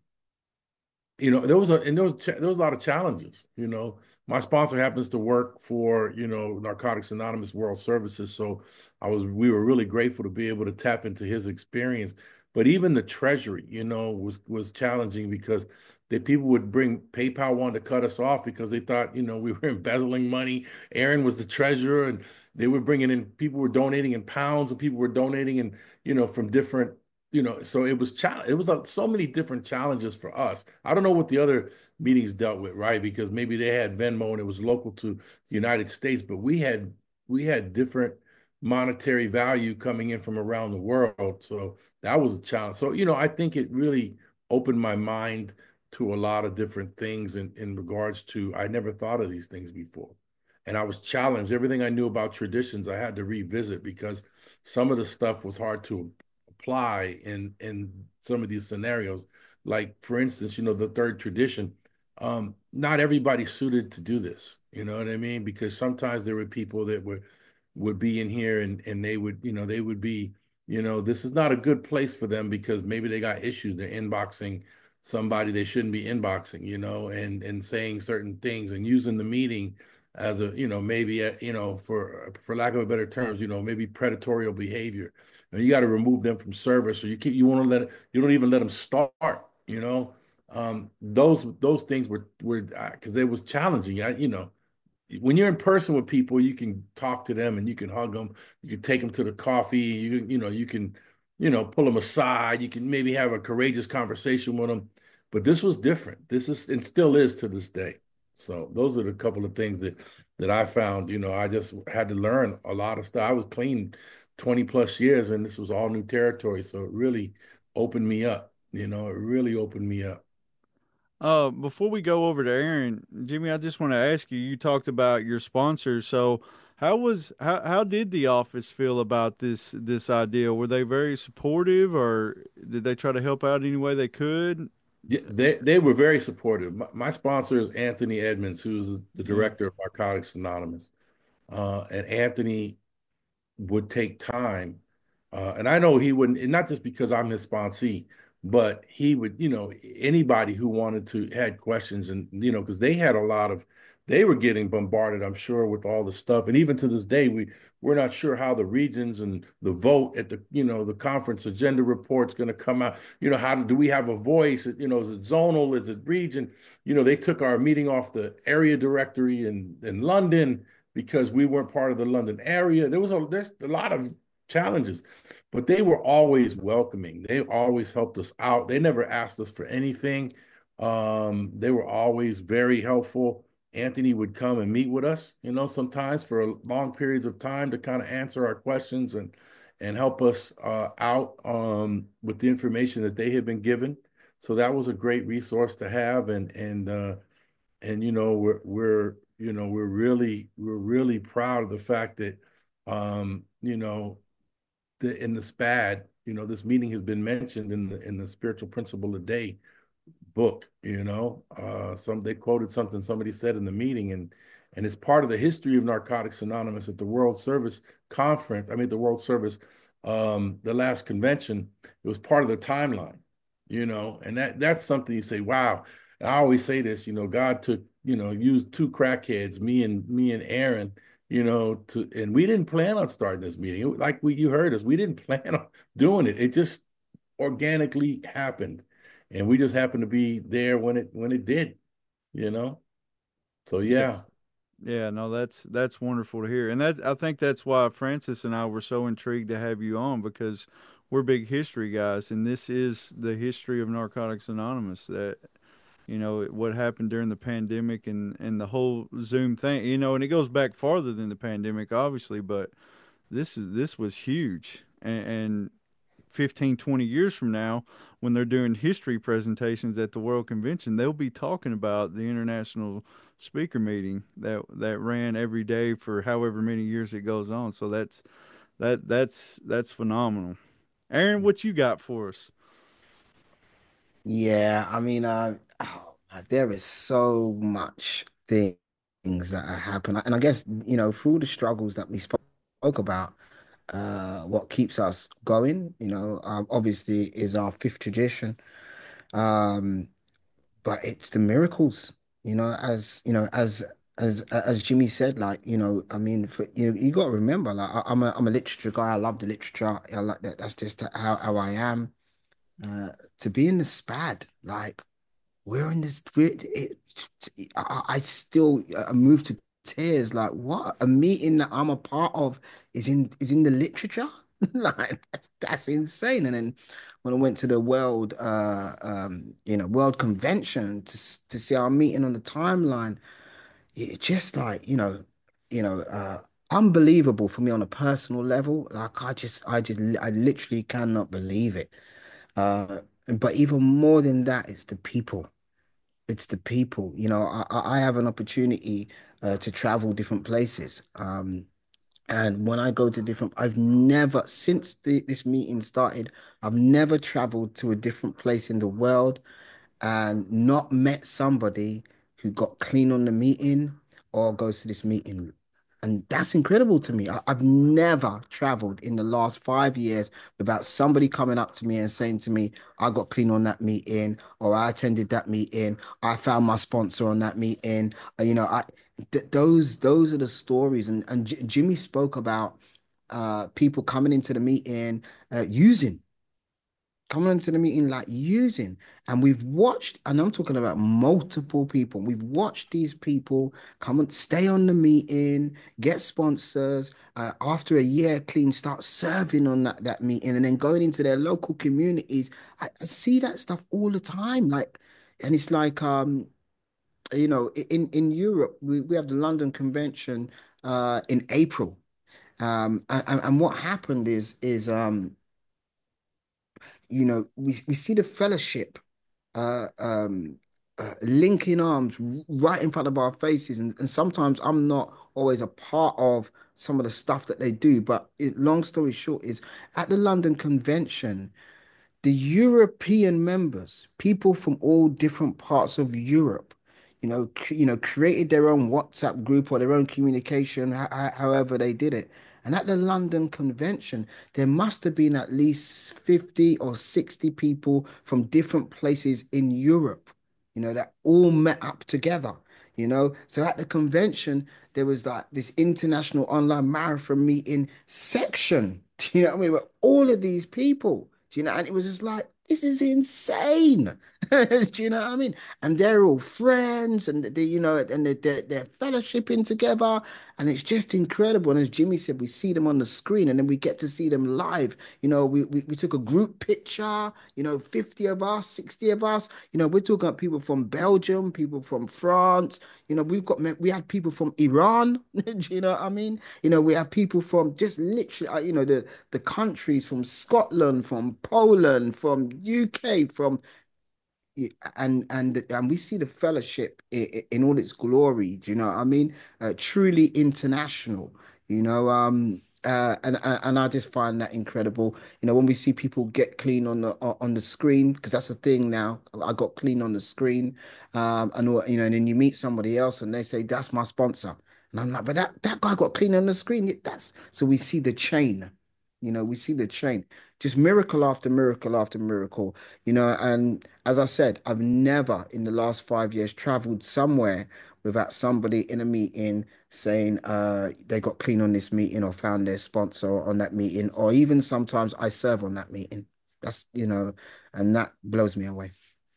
there was a lot of challenges. My sponsor happens to work for, Narcotics Anonymous World Services. So we were really grateful to be able to tap into his experience. But even the treasury, was challenging because people would bring PayPal wanted to cut us off because they thought, we were embezzling money. Aaron was the treasurer and they were bringing in, people were donating in pounds and people were donating in, from different, so it was so many different challenges for us. I don't know what the other meetings dealt with, right? Because maybe they had Venmo and it was local to the United States, but we had different monetary value coming in from around the world. So that was a challenge. So, I think it really opened my mind to a lot of different things in regards to, I never thought of these things before. And I was challenged. Everything I knew about traditions, I had to revisit because some of the stuff was hard to apply in some of these scenarios. Like, for instance, the third tradition, not everybody suited to do this. You know what I mean? Because sometimes there were people that would be in here and they would be, this is not a good place for them because maybe they got issues. They're inboxing somebody they shouldn't be inboxing, and saying certain things and using the meeting as a, maybe for lack of a better terms, maybe predatory behavior. You got to remove them from service, so you want to you don't even let them start. Those things were because it was challenging. When you're in person with people, you can talk to them and you can hug them. You can take them to the coffee. You can pull them aside. You can maybe have a courageous conversation with them. But this was different. This is and still is to this day. So those are the couple of things that I found. I just had to learn a lot of stuff. I was clean 20 plus years, and this was all new territory. So it really opened me up. You know, it really opened me up. Before we go over to Aaron, Jimmy, I just want to ask you, you talked about your sponsors. So how did the office feel about this idea? Were they very supportive, or did they try to help out any way they could? Yeah, they were very supportive. My sponsor is Anthony Edmonds, who's the Yeah. director of Narcotics Anonymous. And Anthony would take time. And I know he wouldn't, and not just because I'm his sponsee, but he would, anybody who wanted to had questions and, because they were getting bombarded, I'm sure, with all the stuff. And even to this day, we're not sure how the regions and the vote at the conference agenda report's going to come out. Do we have a voice? Is it zonal? Is it region? They took our meeting off the area directory in London because we weren't part of the London area. There's a lot of challenges, but they were always welcoming. They always helped us out. They never asked us for anything. They were always very helpful. Anthony would come and meet with us, sometimes for long periods of time to kind of answer our questions and help us out with the information that they had been given. So that was a great resource to have, and we're really proud of the fact that um you know in the SPAD, this meeting has been mentioned in the spiritual principle of day book. They quoted something somebody said in the meeting, and it's part of the history of Narcotics Anonymous at the World Service conference. I mean, the World Service, the last convention, it was part of the timeline. And that's something you say, wow. And I always say this, God took, used two crackheads, me and Aaron, and we didn't plan on starting this meeting. Like you heard us, we didn't plan on doing it. It just organically happened, and we just happened to be there when it did, you know. So Yeah. yeah. Yeah, no, that's wonderful to hear. And that I think that's why Francis and I were so intrigued to have you on, because we're big history guys, and this is the history of Narcotics Anonymous, that what happened during the pandemic and the whole Zoom thing, and it goes back farther than the pandemic obviously, but this was huge. And 15, 20 years from now, when they're doing history presentations at the World Convention, they'll be talking about the international speaker meeting that ran every day for however many years it goes on. So that's phenomenal. Aaron, what you got for us? Yeah, I mean, there is so much things that happen, and I guess through the struggles that we spoke about, what keeps us going, obviously is our fifth tradition, um, but it's the miracles, as Jimmy said, like I mean, you got to remember, like I'm a literature guy. I love the literature. I like that. That's just how I am. Uh, to be in the SPAD, like. We're in this. I still moved to tears. Like what? A meeting that I'm a part of is in the literature. Like that's insane. And then when I went to the World Convention to see our meeting on the timeline, it just like unbelievable for me on a personal level. Like I literally cannot believe it. But even more than that, it's the people. It's the people. I have an opportunity to travel different places. And when I go to different, I've never, since this meeting started, I've never traveled to a different place in the world and not met somebody who got clean on the meeting or goes to this meeting. And that's incredible to me. I've never traveled in the last 5 years without somebody coming up to me and saying to me, I got clean on that meeting, or I attended that meeting, I found my sponsor on that meeting. I th those are the stories. And Jimmy spoke about people coming into the meeting using coming into the meeting like using. And we've watched, and I'm talking about multiple people, we've watched these people come and stay on the meeting, get sponsors, after a year clean, start serving on that meeting and then going into their local communities. I see that stuff all the time. Like, and it's like in Europe, we have the London Convention in April. And what happened we see the fellowship uh, um, linking arms right in front of our faces. And sometimes I'm not always a part of some of the stuff that they do. But long story short, is at the London Convention, the European members, people from all different parts of Europe, created their own WhatsApp group or their own communication, however they did it. And at the London Convention, there must have been at least 50 or 60 people from different places in Europe, that all met up together. So at the convention, there was like this international online marathon meeting section. Do you know what I mean? With all of these people. And it was just like, this is insane. Do you know what I mean? And they're all friends and they're fellowshipping together. And it's just incredible. And as Jimmy said, we see them on the screen and then we get to see them live. We took a group picture, 50 of us, 60 of us. We're talking about people from Belgium, people from France. We had people from Iran. Do you know what I mean? We have people from just literally, the countries from Scotland, from Poland, from UK, from and we see the fellowship in all its glory. Do you know what I mean? Truly international. And I just find that incredible. When we see people get clean on the screen, because that's a thing now. I got clean on the screen, and then you meet somebody else and they say that's my sponsor, and I'm like, but that guy got clean on the screen. That's so we see the chain. We see the chain, just miracle after miracle after miracle. And as I said, I've never in the last 5 years traveled somewhere without somebody in a meeting saying they got clean on this meeting or found their sponsor on that meeting, or even sometimes I serve on that meeting. And that blows me away.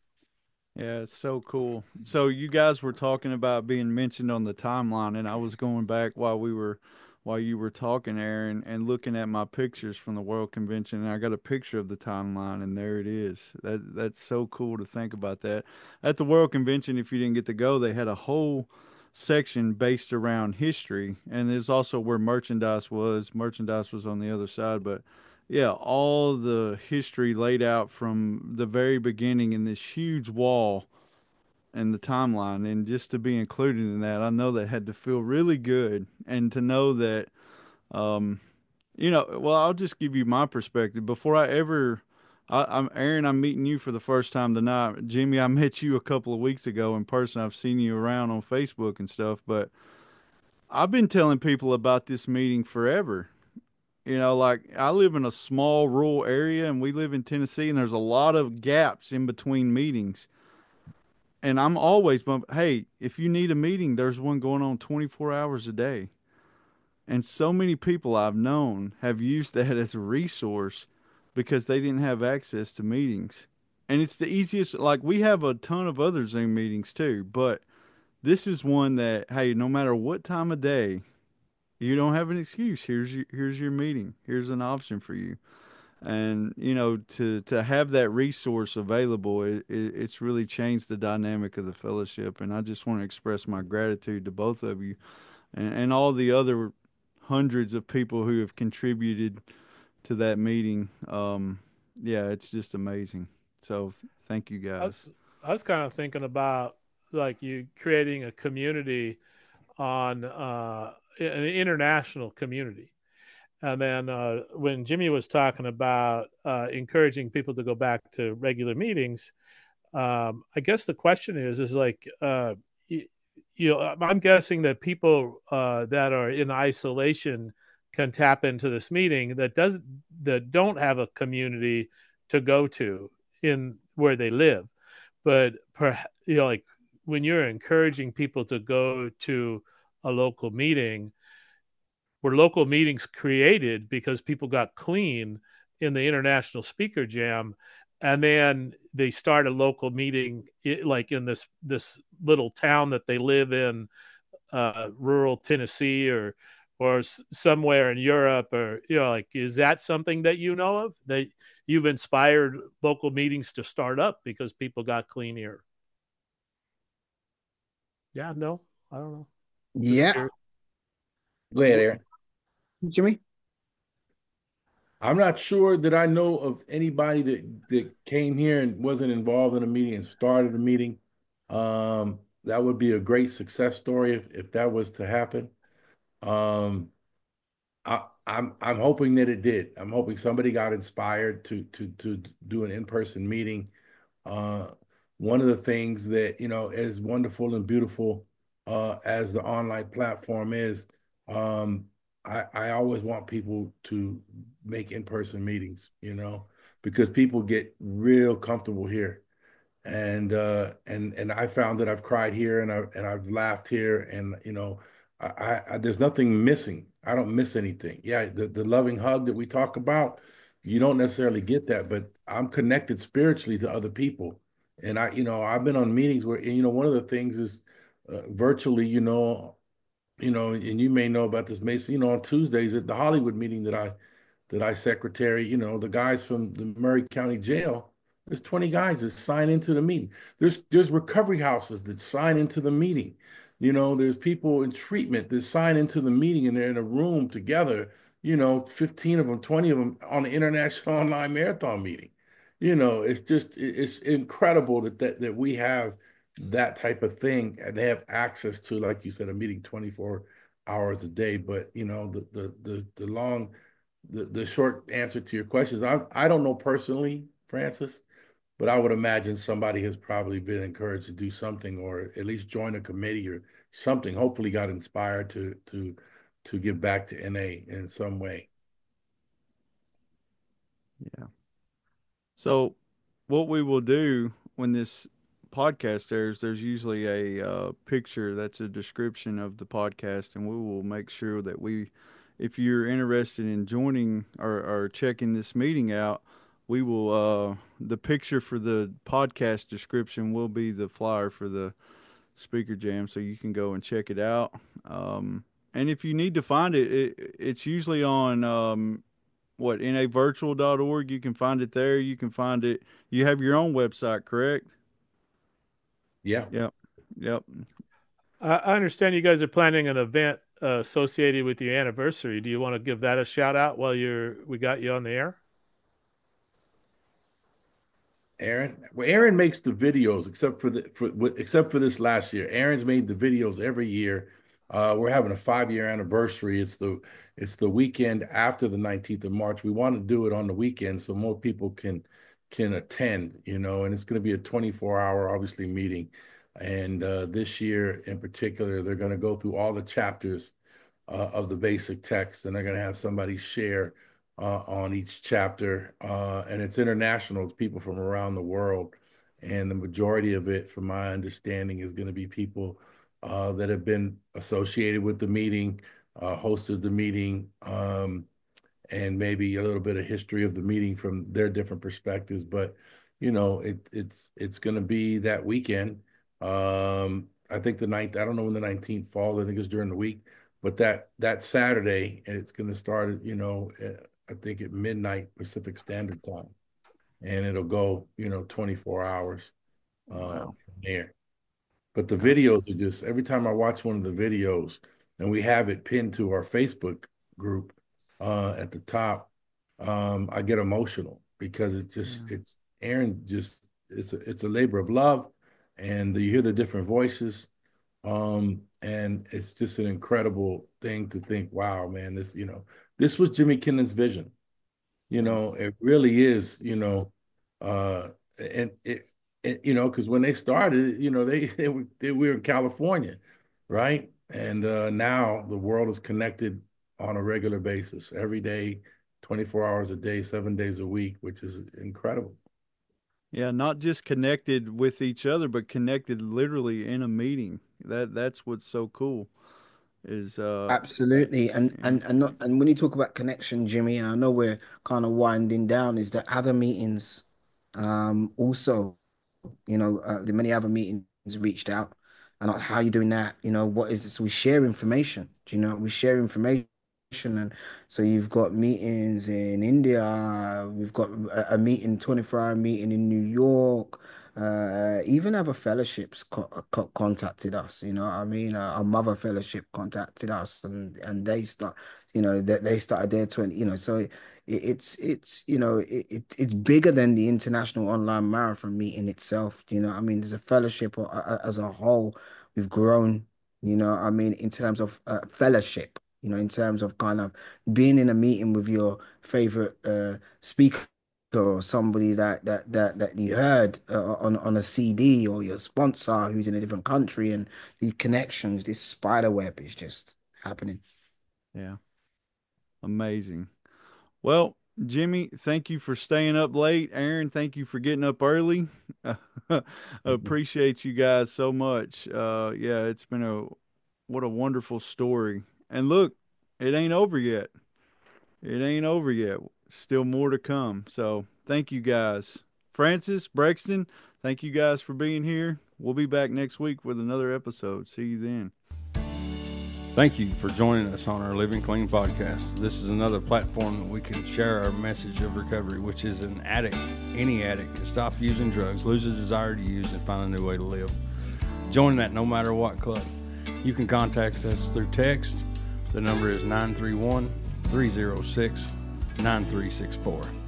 Yeah, it's so cool. So you guys were talking about being mentioned on the timeline, and I was going back while you were talking, Aaron, and looking at my pictures from the World Convention, and I got a picture of the timeline, and there it is. That's so cool to think about that. At the World Convention, if you didn't get to go, they had a whole section based around history, and there's also where merchandise was. Merchandise was on the other side, but yeah, all the history laid out from the very beginning in this huge wall and the timeline, and just to be included in that, I know that had to feel really good, and to know that, um, well, I'll just give you my perspective. Before I ever, I'm Aaron. I'm meeting you for the first time tonight. Jimmy, I met you a couple of weeks ago in person. I've seen you around on Facebook and stuff, but I've been telling people about this meeting forever. Like I live in a small rural area and we live in Tennessee and there's a lot of gaps in between meetings. And I'm always, hey, if you need a meeting, there's one going on 24 hours a day. And so many people I've known have used that as a resource because they didn't have access to meetings. And it's the easiest, like we have a ton of other Zoom meetings too, but this is one that, hey, no matter what time of day, you don't have an excuse. Here's your meeting. Here's an option for you. And to have that resource available, it's really changed the dynamic of the fellowship. And I just want to express my gratitude to both of you and all the other hundreds of people who have contributed to that meeting. Yeah, it's just amazing. So thank you I was, guys. I was kind of thinking about like you creating a community on an international community. And then when Jimmy was talking about encouraging people to go back to regular meetings, I guess the question is like, I'm guessing that people that are in isolation can tap into this meeting that don't have a community to go to in where they live. But like when you're encouraging people to go to a local meeting, were local meetings created because people got clean in the International Speaker Jam, and then they start a local meeting like in this little town that they live in, rural Tennessee or somewhere in Europe, or like, is that something that you know of that you've inspired local meetings to start up because people got clean here? Yeah, no, I don't know. Just Yeah. curious. Go ahead, Aaron. Jimmy? I'm not sure that I know of anybody that came here and wasn't involved in a meeting and started a meeting. That would be a great success story if that was to happen. Um, I'm hoping that it did. I'm hoping somebody got inspired to do an in-person meeting. Uh, One of the things that, as wonderful and beautiful as the online platform is, um, I always want people to make in-person meetings, because people get real comfortable here. And I found that I've cried here and I've laughed here, and there's nothing missing. I don't miss anything. Yeah, the loving hug that we talk about, you don't necessarily get that, but I'm connected spiritually to other people. And I've been on meetings where, one of the things is virtually, and you may know about this, Mason, on Tuesdays at the Hollywood meeting that I secretary, the guys from the Murray County Jail, there's 20 guys that sign into the meeting. There's recovery houses that sign into the meeting. There's people in treatment that sign into the meeting and they're in a room together, 15 of them, 20 of them on the International Online Marathon meeting. It's incredible that we have that type of thing, and they have access to, like you said, a meeting 24 hours a day. But the short answer to your questions, I don't know personally, Francis, but I would imagine somebody has probably been encouraged to do something, or at least join a committee or something. Hopefully, got inspired to give back to NA in some way. Yeah. So, what we will do when this podcast airs, there's usually a picture that's a description of the podcast, and we will make sure that if you're interested in joining or checking this meeting out, we will, the picture for the podcast description will be the flyer for the Speaker Jam, so you can go and check it out. And if you need to find it's usually on navirtual.org. You can find it there. You can find it. You have your own website, correct? Yeah. Yep. Yep. I understand you guys are planning an event associated with your anniversary. Do you want to give that a shout out while we got you on the air? Aaron. Well, Aaron makes the videos, except for this last year. Aaron's made the videos every year. We're having a 5-year anniversary. It's the weekend after the 19th of March. We want to do it on the weekend so more people can attend, and it's going to be a 24-hour, obviously, meeting. And this year in particular, they're going to go through all the chapters of the basic text, and they're going to have somebody share on each chapter. And it's international, it's people from around the world. And the majority of it, from my understanding, is going to be people that have been associated with the meeting, hosted the meeting, and maybe a little bit of history of the meeting from their different perspectives. But it's going to be that weekend. I think the ninth. I don't know when the 19th falls. I think it's during the week, but that Saturday, it's going to start. I think at midnight Pacific Standard Time, and it'll go 24 hours Wow. from there. But the videos are just, every time I watch one of the videos, and we have it pinned to our Facebook group at the top, I get emotional because Yeah. it's Aaron, just it's a labor of love, and you hear the different voices, and it's just an incredible thing to think, wow, man, this was Jimmy Kinnon's vision. Yeah. It really is, uh, and because when they started, we were in California, right? And now the world is connected on a regular basis, every day, 24 hours a day, 7 days a week, which is incredible. Yeah. Not just connected with each other, but connected literally in a meeting. That's what's so cool is Absolutely. And yeah. and and not, and when you talk about connection, Jimmy, and I know we're kind of winding down, is that other meetings also, the many other meetings reached out and like, how you doing that? What is this? We share information. Do you know? We share information. And so you've got meetings in India, we've got a meeting, 24-hour meeting in New York, even other fellowships contacted us, you know what I mean? Our mother fellowship contacted us, and they start, you know, they started their 20, you know, so it's you know, it's bigger than the International Online Marathon meeting itself, you know what I mean? There's a fellowship as a whole, we've grown, you know what I mean, in terms of fellowship, you know, in terms of kind of being in a meeting with your favorite speaker or somebody that you heard on a CD, or your sponsor who's in a different country, and these connections, this spider web is just happening. Yeah. Amazing. Well, Jimmy, thank you for staying up late. Aaron, thank you for getting up early. Appreciate you guys so much. Yeah, it's been what a wonderful story. And look, it ain't over yet. It ain't over yet. Still more to come. So thank you guys. Francis, Brexton, thank you guys for being here. We'll be back next week with another episode. See you then. Thank you for joining us on our Living Clean podcast. This is another platform that we can share our message of recovery, which is an addict, any addict, can stop using drugs, lose a desire to use, and find a new way to live. Join that no matter what club. You can contact us through text. The number is 931-306-9364.